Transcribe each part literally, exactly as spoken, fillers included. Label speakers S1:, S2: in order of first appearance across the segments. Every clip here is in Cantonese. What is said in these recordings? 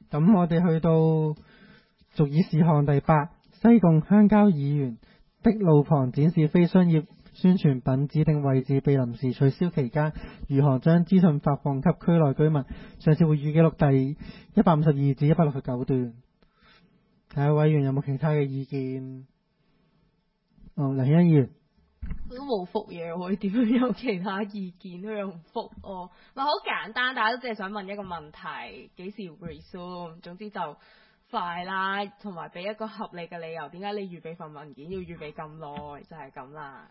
S1: 咁我哋去到續議事項第八，西貢鄉郊議員的路旁展示非商業宣傳品指定位置被臨時取消期間，如何將資訊發放給區內居民？上次會議記錄第一百五十二至一百六十九段。睇下委員有冇其他嘅意見？哦，梁欣議員。
S2: 佢都冇覆嘢，我點樣有其他意見？佢又唔覆我，咪好簡單，大家都只係想問一個問題：幾時 resume？總之就快啦，同埋俾一個合理嘅理由，點解你預備份文件要預備咁耐？就係咁啦。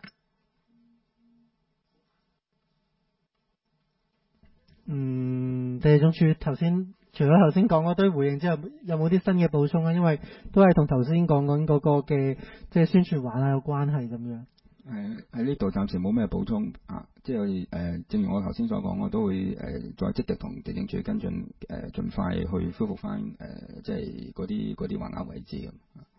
S1: 嗯，地政處頭先除咗頭先講嗰堆回應之後，有冇啲新嘅補充啊？因為都係同頭先講緊嗰個嘅即係宣傳環啊有關係咁樣。
S3: 誒喺呢度暫時冇咩補充啊，即係誒、呃，正如我頭先所講，我都會誒、呃、再積極同地政處跟進，誒、呃、盡快去恢復翻誒、呃，即係嗰啲嗰啲橫額位置咁。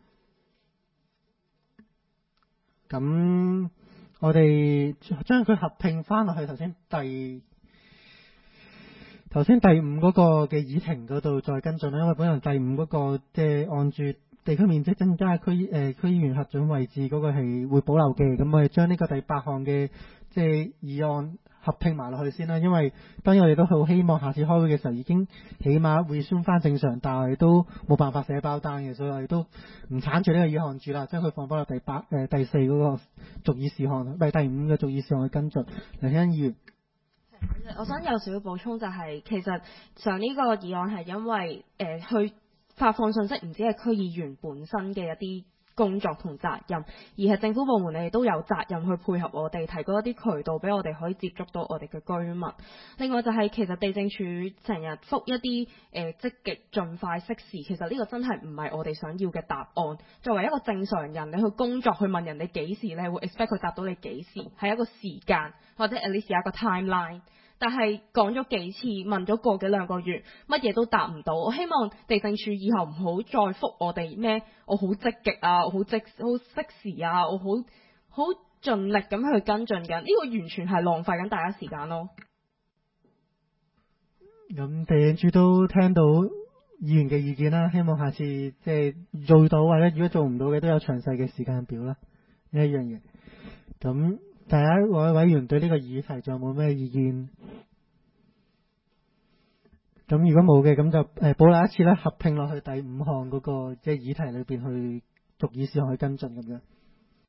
S1: 咁我哋將佢合併翻落去頭先第頭先第五嗰個嘅議程嗰度再跟進啦，因為本來第五嗰、嗰個即係按住地區面積增加區誒、呃、區議員核准位置嗰個係會保留嘅，咁我哋將呢個第八項嘅即係議案合併埋落去先啦。因為當然我哋都好希望下次開會嘅時候已經起碼會宣翻正常，但係都冇辦法寫包單嘅，所以我哋都唔鏟住呢個議項住啦，將佢放翻落第八誒、呃、第四嗰個續議事項，唔係第五嘅續議事項去跟進。梁欣議員。
S2: 我想有少少補充就係、是，其實上呢個議案係因為誒、呃、去發放信息唔止係區議員本身嘅一啲工作同責任，而係政府部門你哋都有責任去配合我哋，提供一啲渠道俾我哋可以接觸到我哋嘅居民。另外就係、是、其實地政處成日覆一啲誒、呃、積極盡快適時，其實呢個真係唔係我哋想要嘅答案。作為一個正常人，你去工作去問人哋幾時，你係會 expect 佢答到你幾時，係一個時間或者 at least 有一個 timeline。但係講咗幾次，問咗個幾兩個月，乜嘢都答唔到。我希望地政處以後唔好再覆我哋咩，我好積極啊，我好積好適時啊，我好好盡力咁去跟進緊。呢個完全係浪費緊大家時間咯。
S1: 咁地政處都聽到議員嘅意見啦，希望下次即係做到或者如果做唔到嘅都有詳細嘅時間表啦，呢一樣嘢。咁大家各位委員對呢個議題仲有冇咩意見？咁如果冇嘅，咁就誒保留一次啦，合併落去第五項嗰個即係議題裏邊去逐議事項去跟進咁樣。